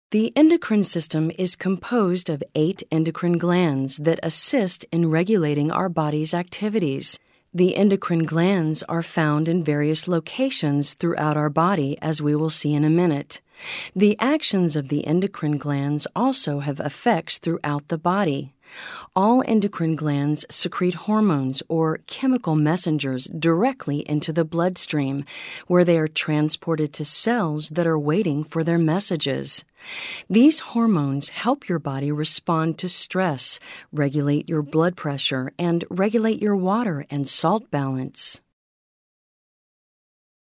The endocrine system is composed of 8 endocrine glands that assist in regulating our body's activities. The endocrine glands are found in various locations throughout our body, as we will see in a minute. The actions of the endocrine glands also have effects throughout the body. All endocrine glands secrete hormones or chemical messengers directly into the bloodstream, where they are transported to cells that are waiting for their messages. These hormones help your body respond to stress, regulate your blood pressure, and regulate your water and salt balance.